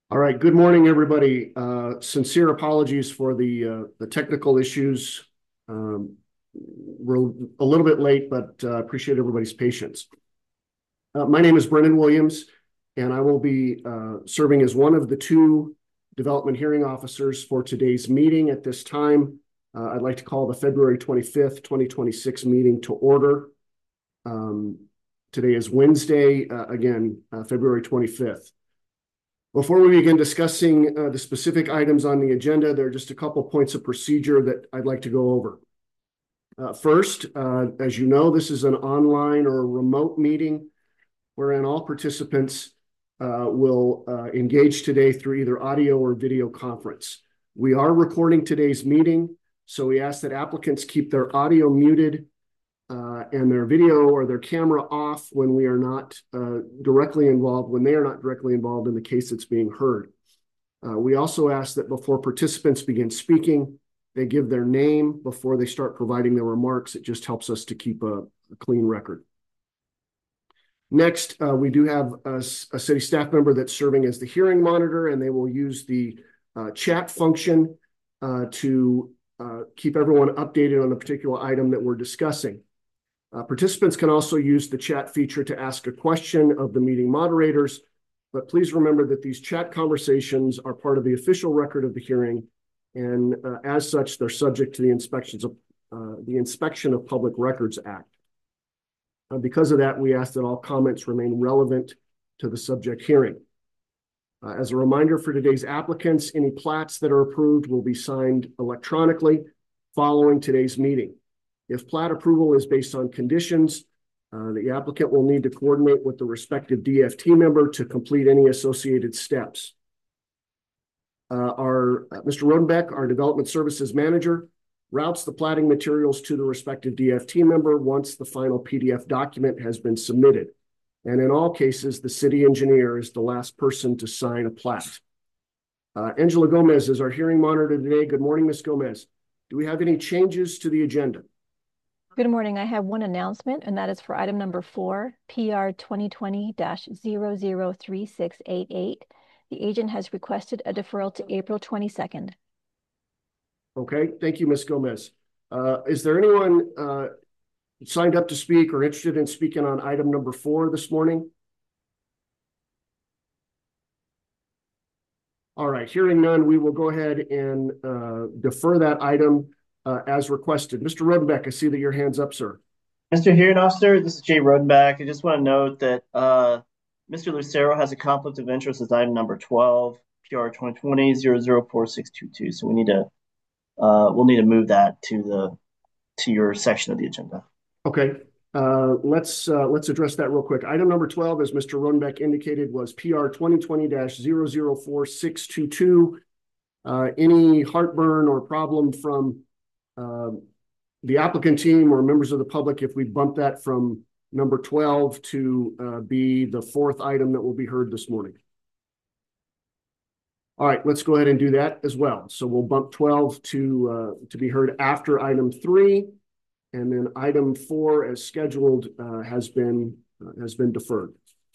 All right. Good morning, everybody. Sincere apologies for the technical issues. We're a little bit late, but appreciate everybody's patience. My name is Brennan Williams, and I will be serving as one of the two development hearing officers for today's meeting. At this time, I'd like to call the February 25th, 2026 meeting to order. Today is Wednesday, February 25th. Before we begin discussing the specific items on the agenda, there are just a couple points of procedure that I'd like to go over. First, as you know, this is an online or remote meeting wherein all participants will engage today through either audio or video conference. We are recording today's meeting, so we ask that applicants keep their audio muted and their video or their camera off when we are not directly involved, when they are not directly involved in the case that's being heard. We also ask that before participants begin speaking, they give their name before they start providing their remarks. It just helps us to keep a clean record. Next, we do have a city staff member that's serving as the hearing monitor, and they will use the chat function to keep everyone updated on the particular item that we're discussing. Participants can also use the chat feature to ask a question of the meeting moderators, but please remember that these chat conversations are part of the official record of the hearing, and as such, they're subject to the Inspection of Public Records Act. Because of that, we ask that all comments remain relevant to the subject hearing. As a reminder for today's applicants, any plats that are approved will be signed electronically following today's meeting. If plat approval is based on conditions, the applicant will need to coordinate with the respective DFT member to complete any associated steps. Mr. Rodenbeck, our Development Services Manager, routes the platting materials to the respective DFT member once the final PDF document has been submitted. And in all cases, the city engineer is the last person to sign a plat. Angela Gomez is our hearing monitor today. Good morning, Ms. Gomez. Do we have any changes to the agenda? Good morning. I have one announcement, and that is for item number 4, PR 2020-003688. The agent has requested a deferral to April 22nd. Okay, thank you, Ms. Gomez. Is there anyone signed up to speak or interested in speaking on item number 4 this morning? All right, hearing none, we will go ahead and defer that item as requested. Mr. Rodenbeck, I see that your hand's up, sir. Mr. Hearing Officer, this is Jay Rodenbeck. I just want to note that Mr. Lucero has a conflict of interest as item number 12, PR 2020-004622. So we'll need to move that to your section of the agenda. Okay, let's address that real quick. Item number 12, as Mr. Rodenbeck indicated, was PR 2020-004622. Any heartburn or problem from the applicant team or members of the public if we bump that from number 12 to be the 4th item that will be heard this morning? All right, let's go ahead and do that as well. So we'll bump 12 to be heard after item 3, and then item 4 as scheduled has been deferred.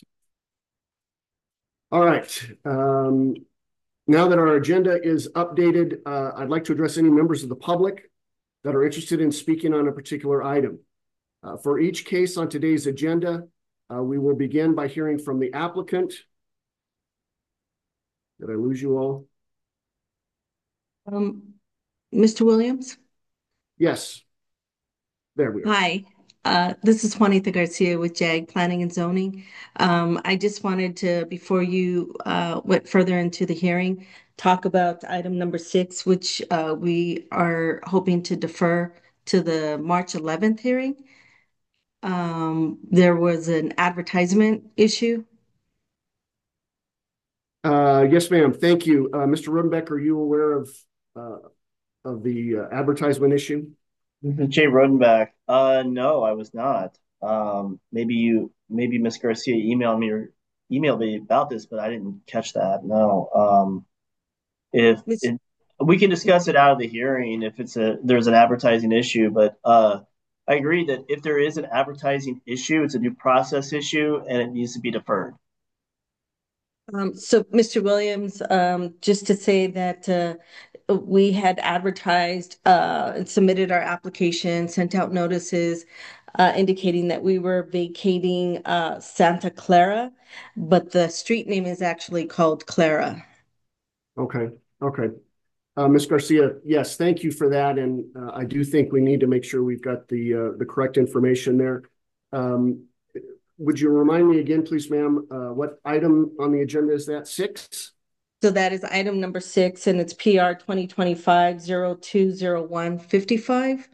All right. Now that our agenda is updated, I'd like to address any members of the public that are interested in speaking on a particular item. For each case on today's agenda, we will begin by hearing from the applicant. Did I lose you all? Mr. Williams? Yes. There we are. Hi. This is Juanita Garcia with JAG Planning and Zoning. I just wanted to, before you went further into the hearing, talk about item number 6, which we are hoping to defer to the March 11th hearing. There was an advertisement issue. Yes, ma'am. Thank you. Mr. Rodenbeck, are you aware of the advertisement issue? Jay Rodenbeck. No, I was not. Maybe Ms. Garcia emailed me about this, but I didn't catch that. No. We can discuss it out of the hearing if there's an advertising issue, but I agree that if there is an advertising issue, it's a due process issue and it needs to be deferred. So, Mr. Williams, just to say that we had advertised and submitted our application, sent out notices indicating that we were vacating Santa Clara, but the street name is actually called Clara. Okay, okay. Ms. Garcia, yes, thank you for that. And I do think we need to make sure we've got the correct information there. Would you remind me again, please, ma'am, what item on the agenda is that? 6? So that is item number 6, and it's PR 2025-020155.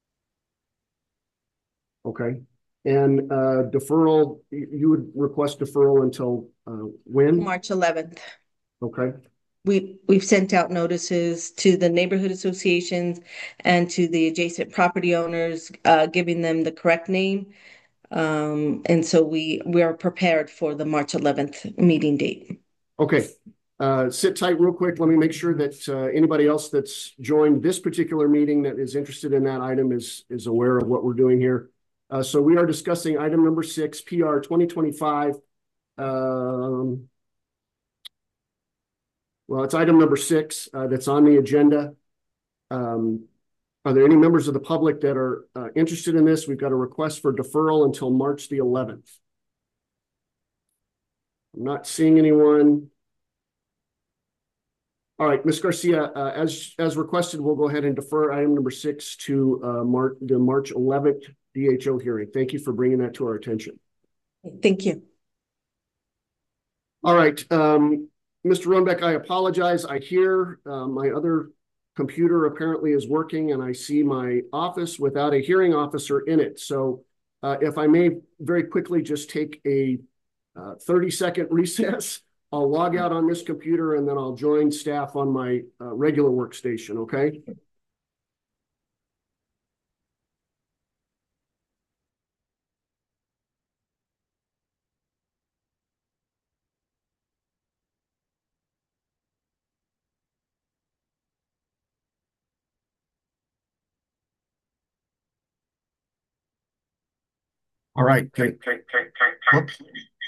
Okay. And deferral, you would request deferral until when? March 11th. Okay. We've sent out notices to the neighborhood associations and to the adjacent property owners, giving them the correct name. And so we are prepared for the March 11th meeting date. Okay. Sit tight real quick. Let me make sure that anybody else that's joined this particular meeting that is interested in that item is aware of what we're doing here. So we are discussing item number 6, PR 2025. Well, it's item number 6 that's on the agenda. Are there any members of the public that are interested in this? We've got a request for deferral until March the 11th. I'm not seeing anyone. All right, Ms. Garcia, as requested, we'll go ahead and defer item number 6 to the March 11th DHO hearing. Thank you for bringing that to our attention. Thank you. All right, Mr. Runbeck, I apologize. I hear my other computer apparently is working, and I see my office without a hearing officer in it. So if I may very quickly just take a 30-second recess, I'll log out on this computer, and then I'll join staff on my regular workstation, okay? All right. Okay. Whoops.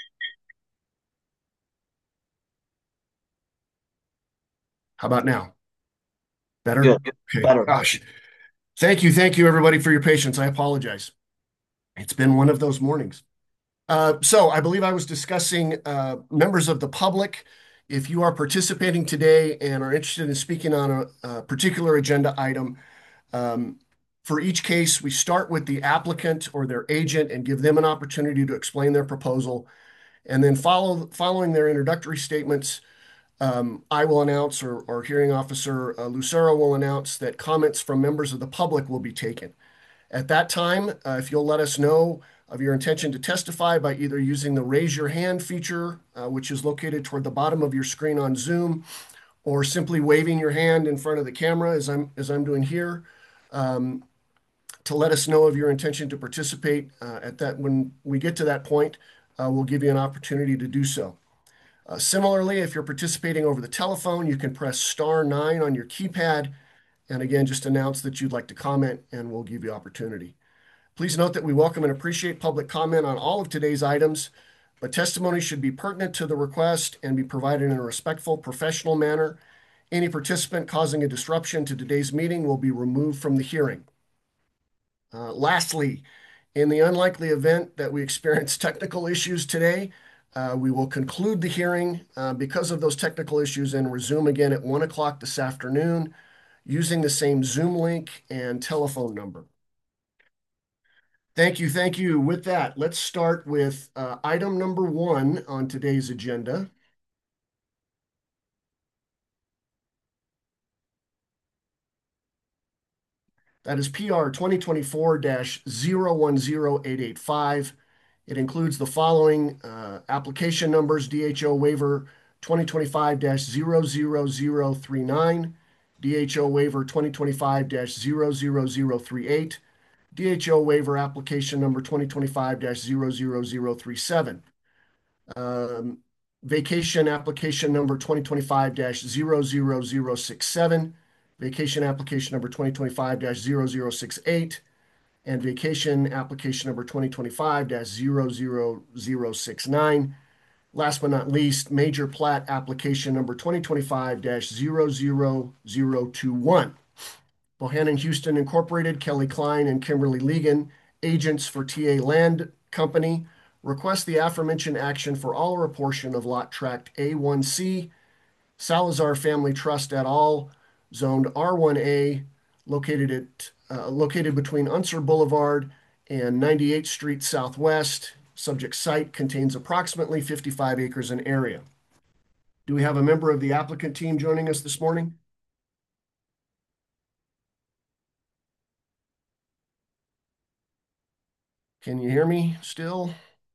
How about now? Better? Good. Okay. Better. Gosh. Thank you, everybody, for your patience. I apologize. It's been one of those mornings. So I believe I was discussing members of the public. If you are participating today and are interested in speaking on a particular agenda item, for each case, we start with the applicant or their agent and give them an opportunity to explain their proposal. And then following their introductory statements, I will announce, or hearing officer Lucero will announce that comments from members of the public will be taken. At that time, if you'll let us know of your intention to testify by either using the raise your hand feature, which is located toward the bottom of your screen on Zoom, or simply waving your hand in front of the camera as I'm doing here, to let us know of your intention to participate. When we get to that point, we'll give you an opportunity to do so. Similarly, if you're participating over the telephone, you can press *9 on your keypad, and again, just announce that you'd like to comment, and we'll give you opportunity. Please note that we welcome and appreciate public comment on all of today's items, but testimony should be pertinent to the request and be provided in a respectful, professional manner. Any participant causing a disruption to today's meeting will be removed from the hearing. Lastly, in the unlikely event that we experience technical issues today, we will conclude the hearing because of those technical issues and resume again at 1 o'clock this afternoon using the same Zoom link and telephone number. Thank you. Thank you. With that, let's start with item number 1 on today's agenda. That is PR 2024-010885. It includes the following application numbers: DHO waiver 2025-00039, DHO waiver 2025-00038, DHO waiver application number 2025-00037, vacation application number 2025-00067, vacation application number 2025-0068, and vacation application number 2025-00069. last but not least, major plat application number 2025-00021. Bohannon Houston Incorporated, Kelly Klein and Kimberly Legan, agents for TA Land Company, request the aforementioned action for all or a portion of lot tract A1C, Salazar Family Trust et al., zoned R1A, located between Unser Boulevard and 98th Street Southwest. Subject site contains approximately 55 acres in area. Do we have a member of the applicant team joining us this morning? Can you hear me still?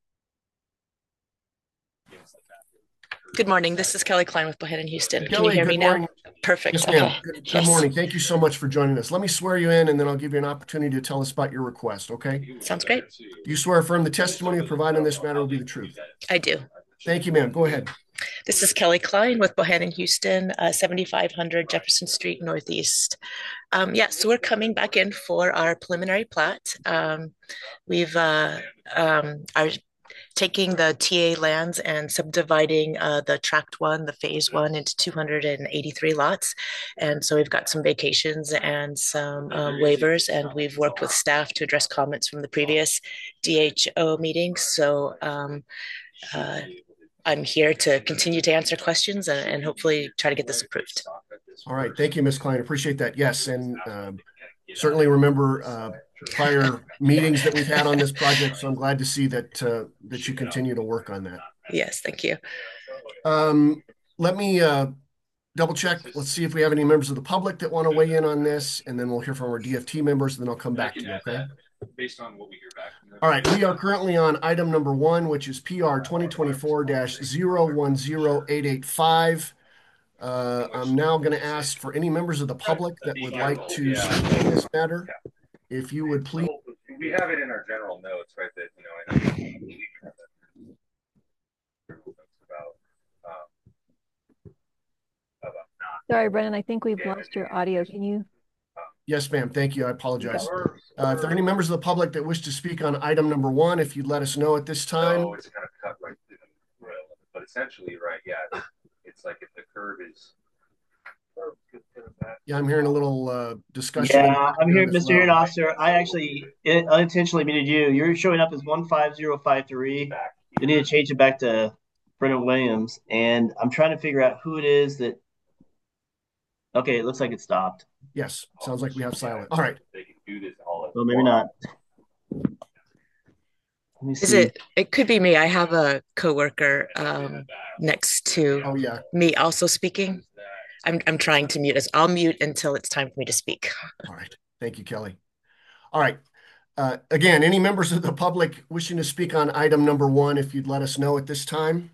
Good morning. This is Kelly Klein with Bohannon Houston. Can you Kelly, hear good me now? morning. Perfect. Yes, ma'am. Okay. Good Yes. morning. Thank you so much for joining us. Let me swear you in, and then I'll give you an opportunity to tell us about your request, okay? Sounds great. Do you swear or affirm the testimony you provide on this matter will be the truth? I do. Thank you, ma'am. Go ahead. This is Kelly Klein with Bohannon Houston, 7500 Jefferson Street Northeast. So we're coming back in for our preliminary plat. We've are taking the TA lands and subdividing the tract one, the phase one, into 283 lots. And so we've got some vacations and some waivers, and we've worked with staff to address comments from the previous DHO meeting. So I'm here to continue to answer questions and hopefully try to get this approved. All right. Thank you, Ms. Klein. Appreciate that. Yes, and certainly remember prior meetings that we've had on this project, so I'm glad to see that you continue to work on that. Yes, thank you. Let me double check. Let's see if we have any members of the public that want to weigh in on this, and then we'll hear from our DFT members, and then I'll come back to you, okay? Based on what we hear back. All right, we are currently on item number 1, which is PR 2024-010885. I'm now going to ask for any members of the public that would like to speak on this matter. If you would please. We have it in our general notes, right? That, I know Sorry, Brennan, I think we've lost your audio. Can you? Yes, ma'am. Thank you. I apologize. If there are any members of the public that wish to speak on item number 1, if you'd let us know at this time. So it's kind of cut right through the rail, but essentially, right? Yeah, it's like if the curve is. Yeah, I'm hearing a little discussion. Yeah, I'm here, Mr. Hearing Officer. I actually unintentionally muted you. You're showing up as 15053. You need to change it back to Brennan Williams, and I'm trying to figure out who it is that. Okay, it looks like it stopped. Yes, sounds like we have silent. All right. They can do this all at Well, maybe not. Let me Is see. it could be me. I have a coworker next to me also speaking. I'm trying to mute us. I'll mute until it's time for me to speak. All right. Thank you, Kelly. All right. Again, any members of the public wishing to speak on item number 1, if you'd let us know at this time.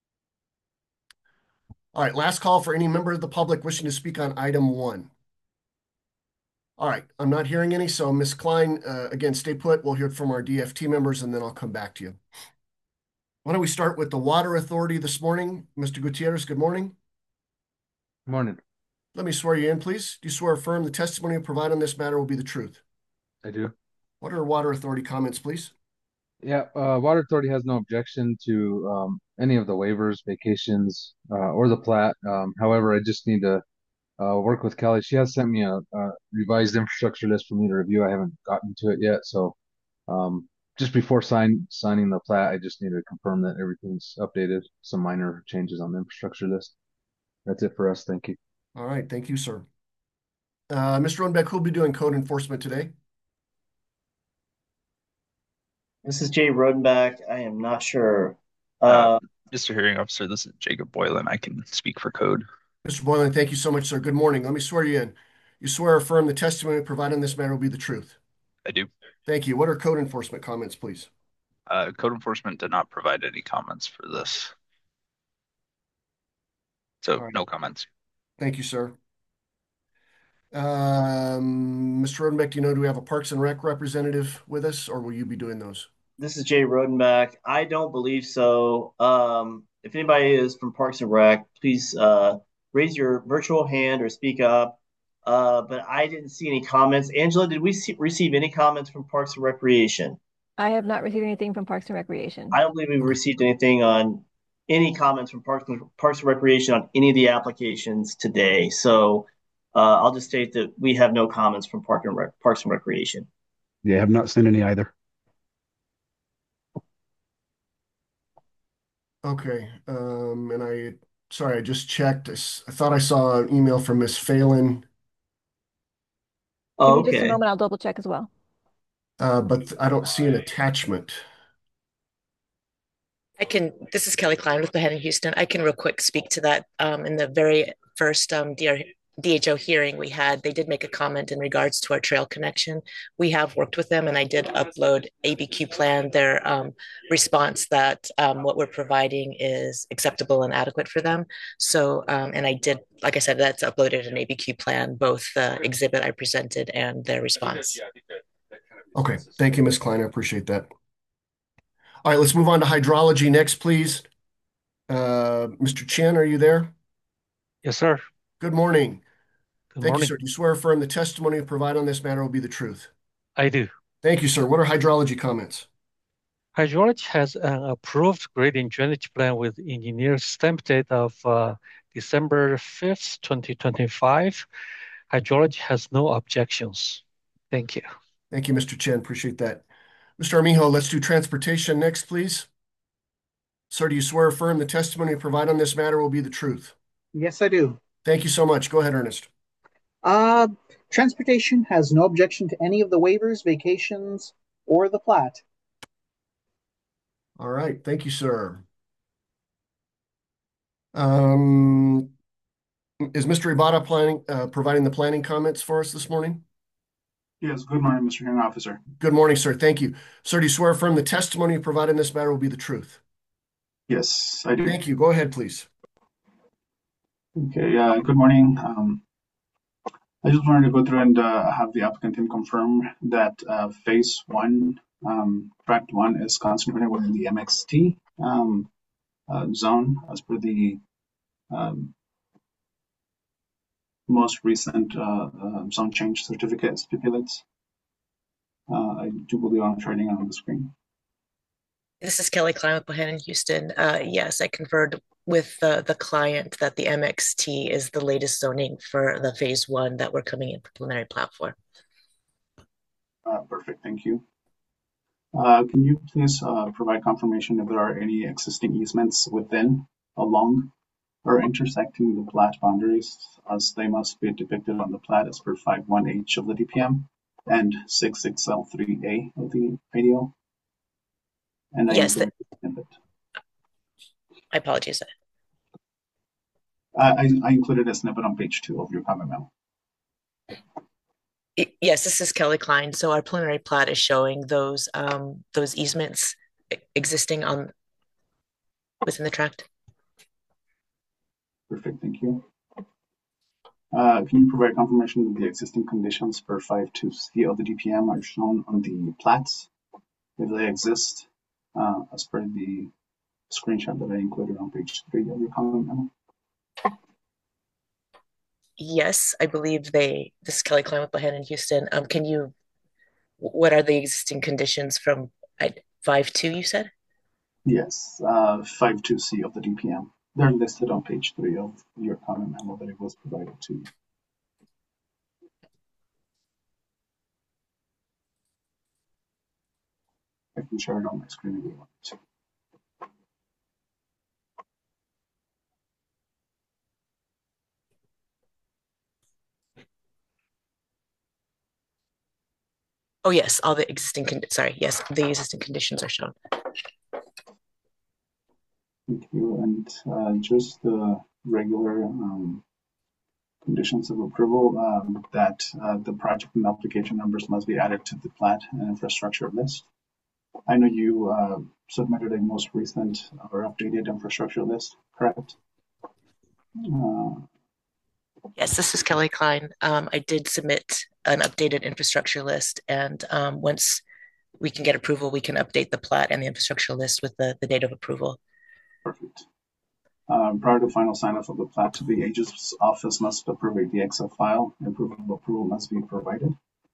All right. Last call for any member of the public wishing to speak on item 1. All right. I'm not hearing any. So Ms. Klein, again, stay put. We'll hear from our DFT members, and then I'll come back to you. Why don't we start with the Water Authority this morning? Mr. Gutierrez, good morning. Morning. Let me swear you in, please. Do you swear or affirm the testimony you provide on this matter will be the truth? I do. What are Water Authority comments, please? Yeah, Water Authority has no objection to any of the waivers, vacations, or the plat. However, I just need to work with Kelly. She has sent me a revised infrastructure list for me to review. I haven't gotten to it yet, so just before signing the plat, I just need to confirm that everything's updated. Some minor changes on the infrastructure list. That's it for us. Thank you. All right. Thank you, sir. Mr. Rodenbeck, who'll be doing code enforcement today? This is Jay Rodenbach. I am not sure. Mr. Hearing Officer, this is Jacob Boylan. I can speak for code. Mr. Boylan, thank you so much, sir. Good morning. Let me swear you in. You swear or affirm the testimony provided in this matter will be the truth? I do. Thank you. What are code enforcement comments, please? Code enforcement did not provide any comments for this. So no comments. Thank you, sir. Mr. Rodenbeck, do we have a Parks and Rec representative with us, or will you be doing those? This is Jay Rodenbach. I don't believe so. If anybody is from Parks and Rec, please raise your virtual hand or speak up. But I didn't see any comments. Angela, did we receive any comments from Parks and Recreation? I have not received anything from Parks and Recreation. I don't believe we've received anything on any comments from Parks and Recreation on any of the applications today. So I'll just state that we have no comments from Parks and Recreation. Yeah, I have not seen any either. Okay. Sorry, I just checked. I thought I saw an email from Miss Phelan, Give me just a Okay. moment, I'll double check as well. but I don't see an attachment. This is Kelly Klein with Bohannon Houston. I can real quick speak to that. In the very first DHO hearing we had, they did make a comment in regards to our trail connection. We have worked with them, and I did upload ABQ plan, their response that what we're providing is acceptable and adequate for them. So, and I did, like I said, that's uploaded in ABQ plan, both the exhibit I presented and their response. Okay, thank you, Ms. Klein. I appreciate that. All right, let's move on to hydrology next, please. Mr. Chen, are you there? Yes, sir. Good morning. Good Thank you, morning. sir. Do you swear or affirm the testimony you provide on this matter will be the truth? I do. Thank you, sir. What are hydrology comments? Hydrology has an approved grading drainage plan with engineer's stamp date of December 5th, 2025. Hydrology has no objections. Thank you. Thank you, Mr. Chen. Appreciate that. Mr. Armijo, let's do transportation next, please. Sir, do you swear or affirm the testimony you provide on this matter will be the truth? Yes, I do. Thank you so much. Go ahead, Ernest. Transportation has no objection to any of the waivers, vacations, or the plat. All right. Thank you, sir. Is Mr. Ibata providing the planning comments for us this morning? Yes, good morning, Mr. Hearing Officer. Good morning, sir. Thank you. Sir, do you swear or affirm the testimony you provide in this matter will be the truth? Yes, I do. Thank you. Go ahead, please. Okay, good morning. I just wanted to go through and have the applicant team confirm that phase one, tract one is concentrated within the MXT zone as per the most recent zone change certificate stipulates. I do believe I'm turning on the screen. This is Kelly Klein with Bohannon Houston. Yes, I conferred with the client that the MXT is the latest zoning for the phase one that we're coming in for preliminary platform. Perfect, thank you. Can you please provide confirmation if there are any existing easements within, along, or intersecting the plat boundaries as they must be depicted on the plat as per 51H of the DPM and 66L3A of the IDO? And yes, I apologize. I included a snippet on page 2 of your comment memo. Yes, this is Kelly Klein. So our preliminary plat is showing those easements existing within the tract. Perfect, thank you. Can you provide confirmation that the existing conditions for 52C of the DPM are shown on the plats, if they exist, as per the screenshot that I included on page 3 of your comment memo? Yes, I believe this is Kelly Klein with Bohannon Houston. What are the existing conditions from 5.2 you said? Yes, 52C of the DPM. They're listed on page 3 of your comment memo that it was provided to you. I can share it on my screen if you want to. Oh yes, all the existing yes, the existing conditions are shown. Thank you. And just the regular conditions of approval that the project and application numbers must be added to the plat and infrastructure list. I know you submitted a most recent or updated infrastructure list, correct? Yes, this is Kelly Klein. I did submit an updated infrastructure list, and once we can get approval, we can update the plat and the infrastructure list with the date of approval. Perfect. Prior to final sign-off of the plat, the agent's office must approve a DXF file. Approval must be provided.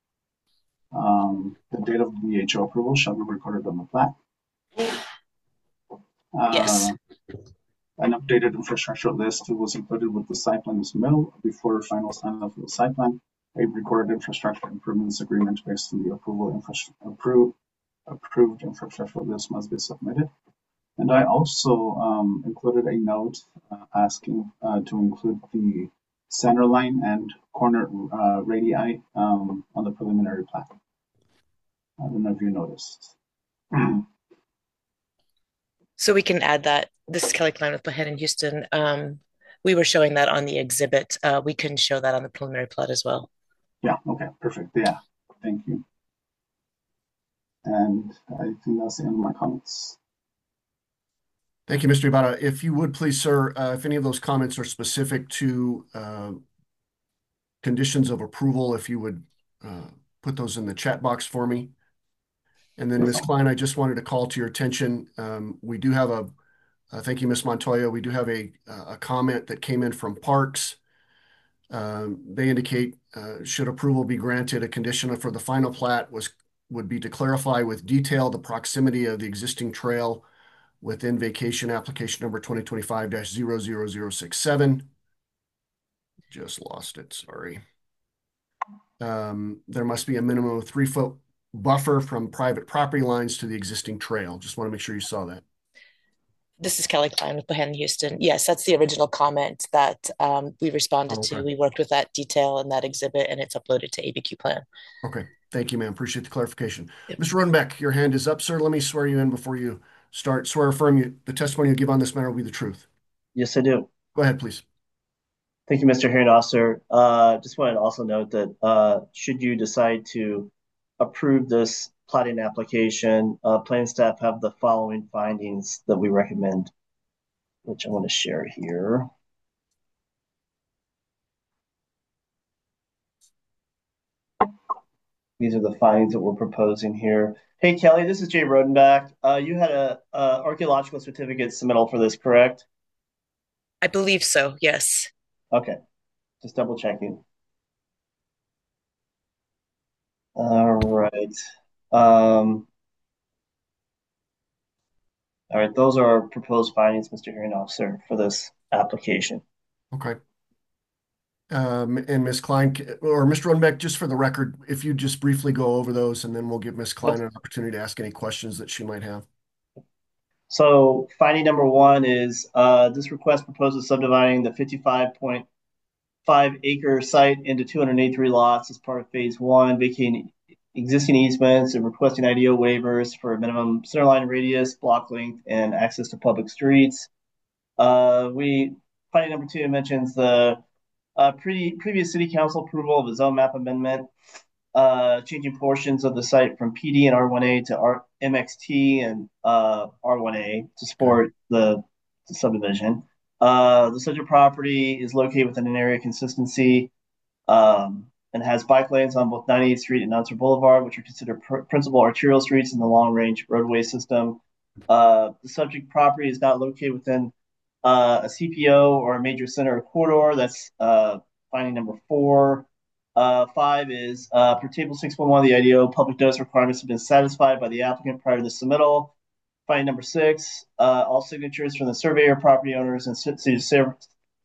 The date of the DHO approval shall be recorded on the plat. Yes. An updated infrastructure list was included with the site plan submittal. Before final sign-off of the site plan, a recorded infrastructure improvements agreement based on the approved infrastructure list must be submitted. And I also included a note asking to include the center line and corner radii on the preliminary plat. I don't know if you noticed. So we can add that. This is Kelly Klein with Behan in Houston. We were showing that on the exhibit. We can show that on the preliminary plat as well. Yeah, okay, perfect. Yeah, thank you. And I think that's the end of my comments. Thank you, Mr. Ibarra. If you would please, sir, if any of those comments are specific to conditions of approval, if you would put those in the chat box for me. And then, Ms. Klein, I just wanted to call to your attention. We do have thank you, Ms. Montoya. We do have a comment that came in from Parks. They indicate, should approval be granted, a condition for the final plat would be to clarify with detail the proximity of the existing trail within vacation application number 2025-00067. Just lost it, sorry. There must be a minimum of 3-foot buffer from private property lines to the existing trail. Just want to make sure you saw that. This is Kelly Klein with Behan Houston. Yes, that's the original comment that we responded to. We worked with that detail in that exhibit, and it's uploaded to ABQ Plan. Okay, thank you, ma'am. Appreciate the clarification. Yep. Mr. Rodenbeck, your hand is up, sir. Let me swear you in before you start. Swear affirm the testimony you give on this matter will be the truth. Yes, I do. Go ahead, please. Thank you, Mr. Hearing Officer. Just wanted to also note that should you decide to approve this plating application, planning staff have the following findings that we recommend, which I want to share here. These are the findings that we're proposing here. Hey, Kelly, this is Jay Rodenbach. You had a archaeological certificate submittal for this, correct? I believe so, yes. Okay, just double checking. All right. All right, those are our proposed findings, Mr. Hearing Officer, for this application. Okay. And Ms. Klein, or Mr. Rodenbeck, just for the record, if you just briefly go over those, and then we'll give Ms. Klein an opportunity to ask any questions that she might have. So finding number one is this request proposes subdividing the 55.5 acre site into 283 lots as part of phase one, vacating existing easements and requesting IDO waivers for a minimum centerline radius, block length, and access to public streets. Finding number two mentions the previous city council approval of a zone map amendment, changing portions of the site from PD and R1A to MXT and R1A to support the subdivision. The subject property is located within an area of consistency and has bike lanes on both 98th Street and Nunser Boulevard, which are considered principal arterial streets in the long-range roadway system. The subject property is not located within a CPO or a major center or corridor. That's finding number four. Five is per table 6.1 of the IDO, public notice requirements have been satisfied by the applicant prior to the submittal. Finding number six, all signatures from the surveyor, property owners, and city surveyor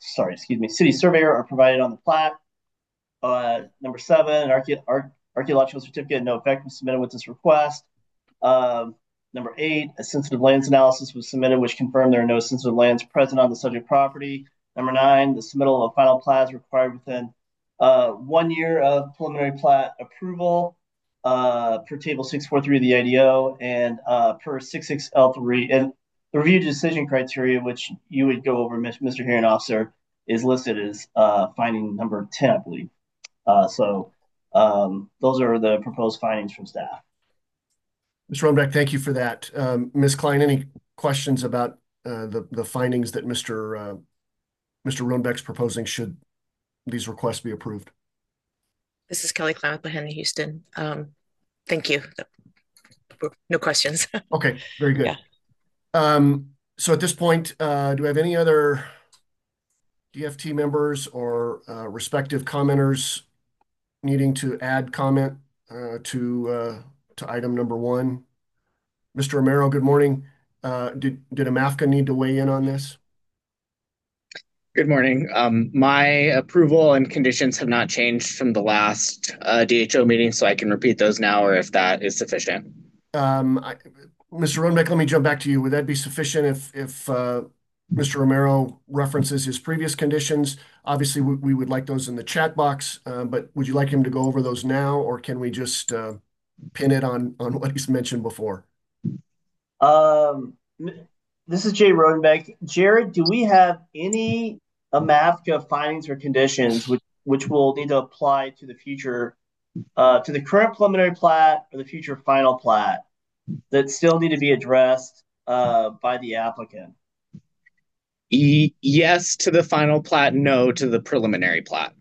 are provided on the plat. Number seven, archaeological certificate, no effect was submitted with this request. Number eight, a sensitive lands analysis was submitted, which confirmed there are no sensitive lands present on the subject property. Number nine, the submittal of final plat is required within 1 year of preliminary plat approval per table 643 of the IDO and per 66L3. And the review decision criteria, which you would go over, Mr. Hearing Officer, is listed as finding number 10, I believe. So those are the proposed findings from staff. Mr. Rodenbeck, thank you for that. Ms. Klein, any questions about the findings that Mr. Rodenbeck's proposing should these requests be approved? This is Kelly Klein with Behan in Houston. Thank you. No questions. Okay, very good. Yeah. So at this point, do we have any other DFT members or respective commenters needing to add comment to item number one? Mr. Romero, good morning. Did AMAFCA need to weigh in on this? Good morning. My approval and conditions have not changed from the last DHO meeting, so I can repeat those now, or if that is sufficient. Mr. Rodenbeck, let me jump back to you. Would that be sufficient if Mr. Romero references his previous conditions? Obviously, we would like those in the chat box, but would you like him to go over those now, or can we just pin it on what he's mentioned before? This is Jay Rodenbeck. Jared, do we have any AMAFCA findings or conditions which will need to apply to the future, to the current preliminary plat or the future final plat that still need to be addressed by the applicant? Yes to the final plat, no to the preliminary plat.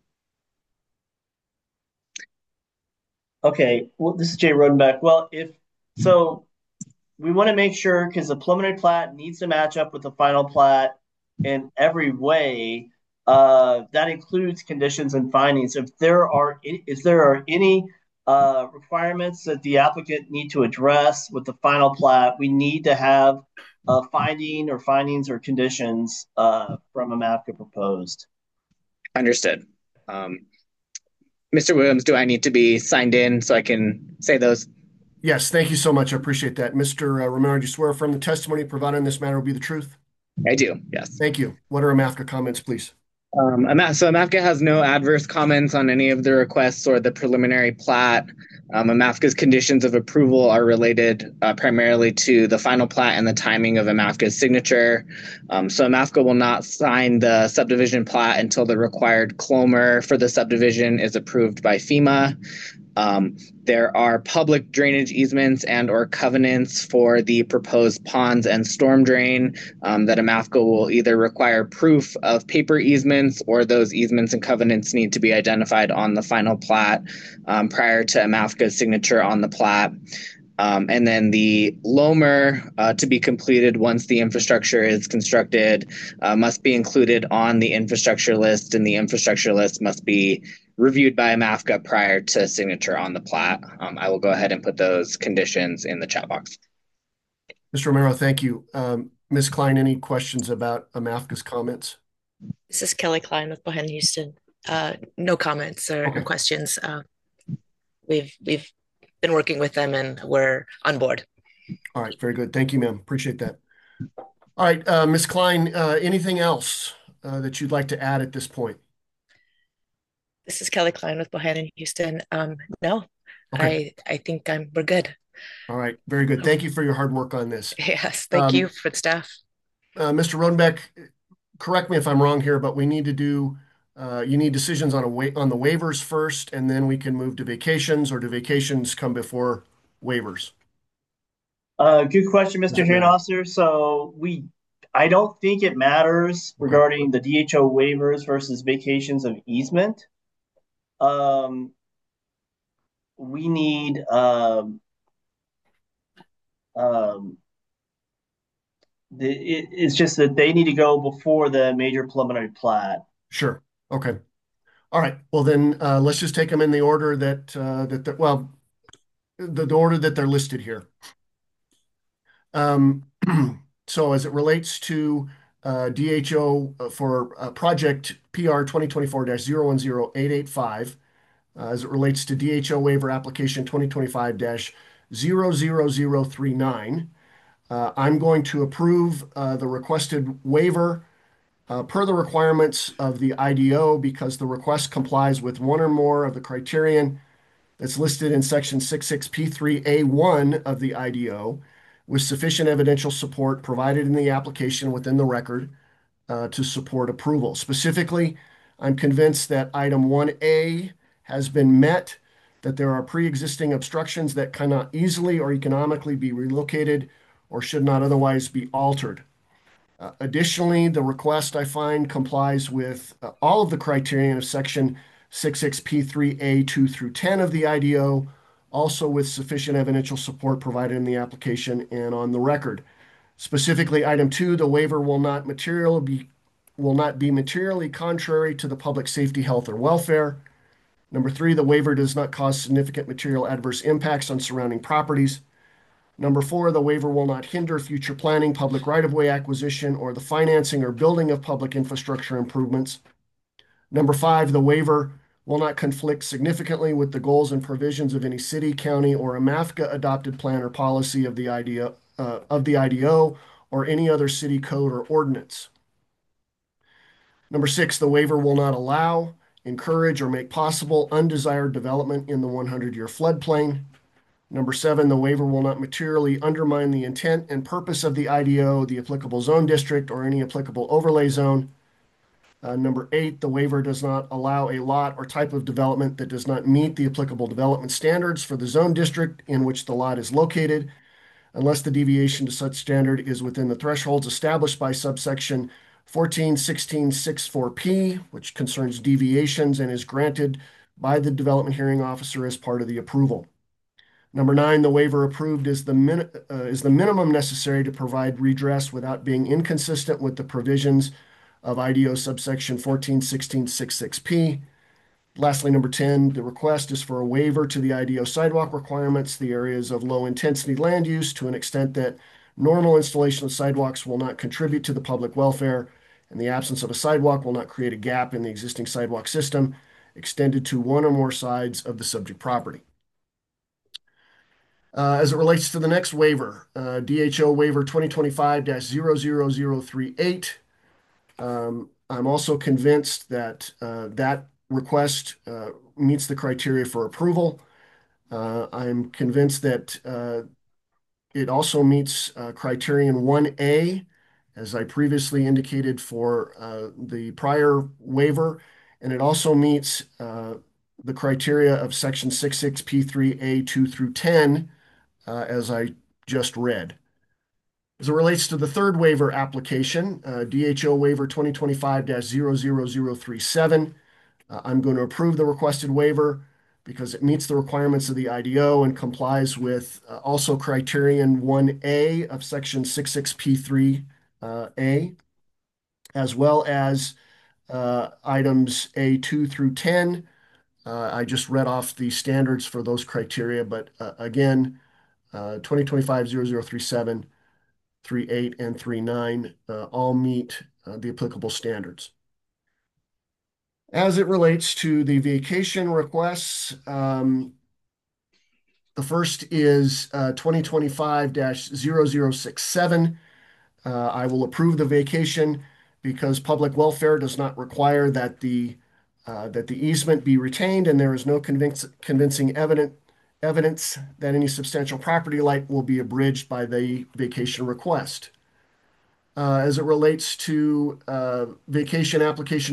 Okay, well, this is Jay Rodenbeck. Well, so, we want to make sure, because the preliminary plat needs to match up with the final plat in every way. That includes conditions and findings. If there are any requirements that the applicant need to address with the final plat, we need to have a findings or conditions from AMAFCA proposed. Understood. Mr. Williams, do I need to be signed in so I can say those? Yes, thank you so much. I appreciate that. Mr. Romero, do you swear affirm the testimony provided in this matter will be the truth? I do, yes. Thank you. What are AMAFCA comments, please? So AMAFCA has no adverse comments on any of the requests or the preliminary plat. AMAFCA's conditions of approval are related primarily to the final plat and the timing of AMAFCA's signature. So AMAFCA will not sign the subdivision plat until the required CLOMR for the subdivision is approved by FEMA. There are public drainage easements and or covenants for the proposed ponds and storm drain that AMAFCA will either require proof of paper easements, or those easements and covenants need to be identified on the final plat prior to AMAFCA's signature on the plat. And then the LOMR to be completed once the infrastructure is constructed must be included on the infrastructure list, and the infrastructure list must be reviewed by AMAFCA prior to signature on the plat. I will go ahead and put those conditions in the chat box. Mr. Romero, thank you. Ms. Klein, any questions about AMAFCA's comments? This is Kelly Klein with Bohannon Houston. No comments or questions. We've been working with them and we're on board. All right, very good. Thank you, ma'am. Appreciate that. All right, Ms. Klein, anything else that you'd like to add at this point? This is Kelly Klein with Bohannon Houston. No, okay. I think we're good. All right, very good. Thank you for your hard work on this. Yes, thank you for the staff. Mr. Rodenbeck, correct me if I'm wrong here, but we need to do, you need decisions on the waivers first, and then we can move to vacations, or do vacations come before waivers? Good question, Mr. Hearing Officer. So I don't think it matters regarding the DHO waivers versus vacations of easement. We need it's just that they need to go before the major preliminary plat. Sure. Okay. All right. Well, then let's just take them in the order that the order that they're listed here. So as it relates to DHO for project PR 2024-010885, as it relates to DHO waiver application 2025-00039, I'm going to approve the requested waiver per the requirements of the IDO, because the request complies with one or more of the criterion that's listed in section 66P3A1 of the IDO, with sufficient evidential support provided in the application within the record to support approval. Specifically, I'm convinced that item 1A has been met, that there are pre-existing obstructions that cannot easily or economically be relocated or should not otherwise be altered. Additionally, the request, I find, complies with all of the criterion of section 66P3A2 through 10 of the IDO, also with sufficient evidential support provided in the application and on the record. Specifically, item 2, the waiver will not be materially contrary to the public safety, health, or welfare. Number 3, the waiver does not cause significant material adverse impacts on surrounding properties. Number 4, the waiver will not hinder future planning, public right-of-way acquisition, or the financing or building of public infrastructure improvements. Number 5, the waiver will not conflict significantly with the goals and provisions of any city, county, or a MAFCA adopted plan or policy of the IDO or any other city code or ordinance. Number 6, the waiver will not allow, encourage, or make possible undesired development in the 100-year floodplain. Number 7, the waiver will not materially undermine the intent and purpose of the IDO, the applicable zone district, or any applicable overlay zone. Number 8, the waiver does not allow a lot or type of development that does not meet the applicable development standards for the zone district in which the lot is located, unless the deviation to such standard is within the thresholds established by subsection 141664P, which concerns deviations and is granted by the development hearing officer as part of the approval. Number 9, the waiver approved is the minimum necessary to provide redress without being inconsistent with the provisions of IDO subsection 141666P. Lastly, number 10, the request is for a waiver to the IDO sidewalk requirements, the areas of low intensity land use, to an extent that normal installation of sidewalks will not contribute to the public welfare, and the absence of a sidewalk will not create a gap in the existing sidewalk system extended to one or more sides of the subject property. As it relates to the next waiver, DHO waiver 2025-00038, I'm also convinced that that request meets the criteria for approval. I'm convinced that it also meets criterion 1A, as I previously indicated for the prior waiver, and it also meets the criteria of section 66P3A 2 through 10, as I just read. As it relates to the third waiver application, DHO waiver 2025-00037, I'm going to approve the requested waiver because it meets the requirements of the IDO and complies with also criterion 1A of section 66P3A, as well as items A2 through 10. I just read off the standards for those criteria, but again, 2025-0037, 38, and 39 all meet the applicable standards. As it relates to the vacation requests, the first is 2025-0067. I will approve the vacation because public welfare does not require that the easement be retained, and there is no convincing evidence that any substantial property right will be abridged by the vacation request. As it relates to vacation application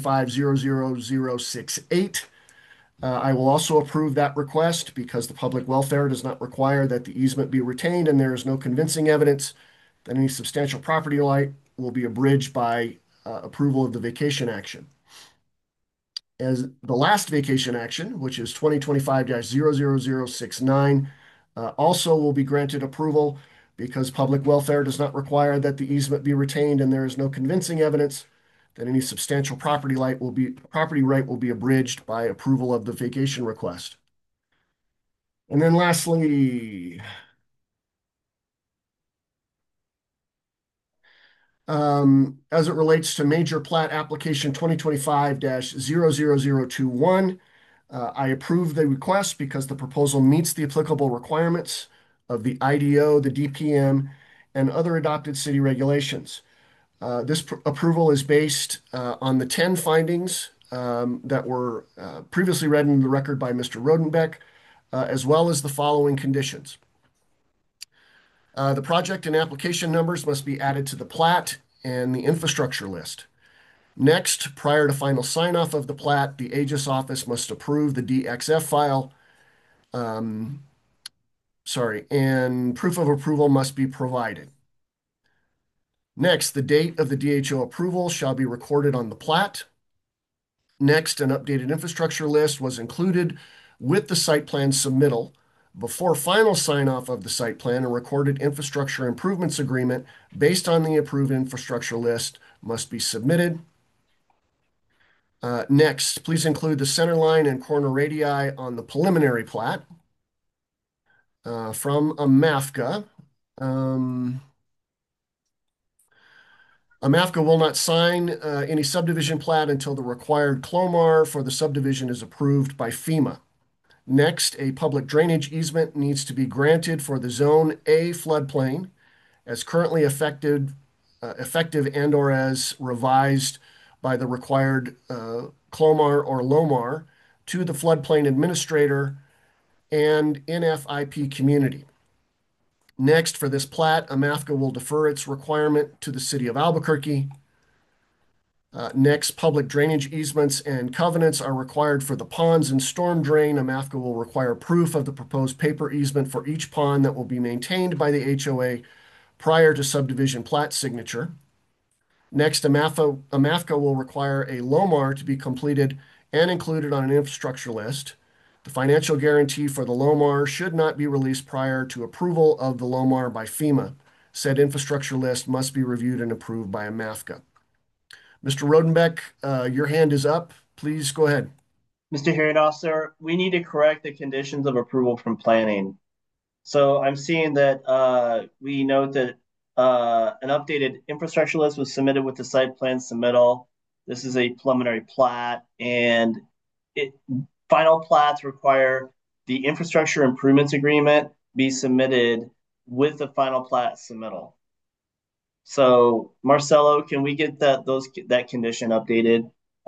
2025-00068, I will also approve that request because the public welfare does not require that the easement be retained, and there is no convincing evidence that any substantial property right will be abridged by approval of the vacation action. As the last vacation action, which is 2025-00069, also will be granted approval because public welfare does not require that the easement be retained, and there is no convincing evidence that any substantial property right will be abridged by approval of the vacation request. And then lastly, as it relates to major plat application 2025-00021, I approve the request because the proposal meets the applicable requirements of the IDO, the DPM, and other adopted city regulations. This approval is based on the 10 findings that were previously read into the record by Mr. Rodenbeck, as well as the following conditions. The project and application numbers must be added to the plat and the infrastructure list. Next, prior to final sign-off of the plat, the AGIS office must approve the DXF file. And proof of approval must be provided. Next, the date of the DHO approval shall be recorded on the plat. Next, an updated infrastructure list was included with the site plan submittal. Before final sign-off of the site plan, a recorded infrastructure improvements agreement based on the approved infrastructure list must be submitted. Next, please include the center line and corner radii on the preliminary plat. from AMAFCA. AMAFCA will not sign any subdivision plat until the required CLOMAR for the subdivision is approved by FEMA. Next, a public drainage easement needs to be granted for the Zone A floodplain as currently effective and/or as revised by the required CLOMAR or LOMAR to the floodplain administrator and NFIP community. Next, for this plat, AMAFCA will defer its requirement to the city of Albuquerque. Next, public drainage easements and covenants are required for the ponds and storm drain. AMAFCA will require proof of the proposed paper easement for each pond that will be maintained by the HOA prior to subdivision plat signature. Next, AMAFCA will require a LOMAR to be completed and included on an infrastructure list. The financial guarantee for the LOMAR should not be released prior to approval of the LOMAR by FEMA. Said infrastructure list must be reviewed and approved by AMAFCA. Mr. Rodenbeck, your hand is up. Please go ahead. Mr. Hearing Officer, we need to correct the conditions of approval from planning. So I'm seeing that we note that an updated infrastructure list was submitted with the site plan submittal. This is a preliminary plat, and final plats require the infrastructure improvements agreement be submitted with the final plat submittal. So Marcelo, can we get that condition updated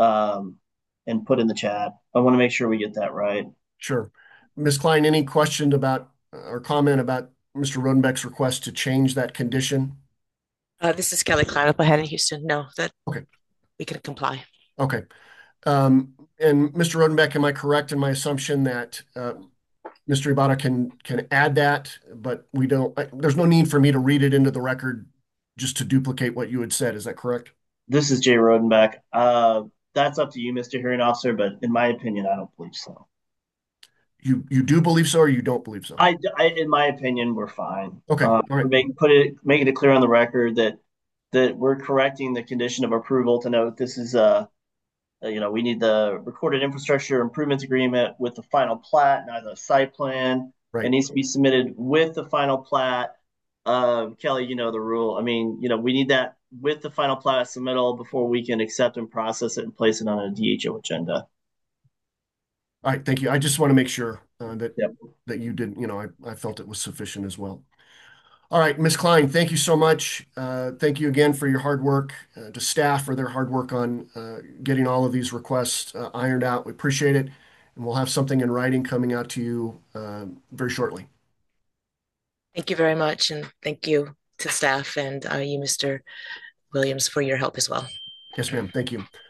and put in the chat? I want to make sure we get that right. Sure. Ms. Klein, any question about or comment about Mr. Rodenbeck's request to change that condition? This is Kelly Klein up ahead in Houston. No, okay. We can comply. Okay. And Mr. Rodenbeck, am I correct in my assumption that Mr. Ibarra can add that, but we don't, there's no need for me to read it into the record just to duplicate what you had said. Is that correct? This is Jay Rodenbeck. That's up to you, Mr. Hearing Officer, but in my opinion, I don't believe so. You do believe so, or you don't believe so? In my opinion, we're fine. Okay. All right. Making it clear on the record that we're correcting the condition of approval to note this is we need the recorded infrastructure improvements agreement with the final plat, not the site plan. Right. It needs to be submitted with the final plat. Kelly, you know the rule. I mean, we need that with the final plat submittal before we can accept and process it and place it on a DHO agenda. All right, thank you. I just want to make sure that you did, I felt it was sufficient as well. All right, Ms. Klein, thank you so much. Thank you again for your hard work, to staff for their hard work on getting all of these requests ironed out. We appreciate it. And we'll have something in writing coming out to you very shortly. Thank you very much. And thank you to staff and you, Mr. Williams, for your help as well. Yes, ma'am. Thank you.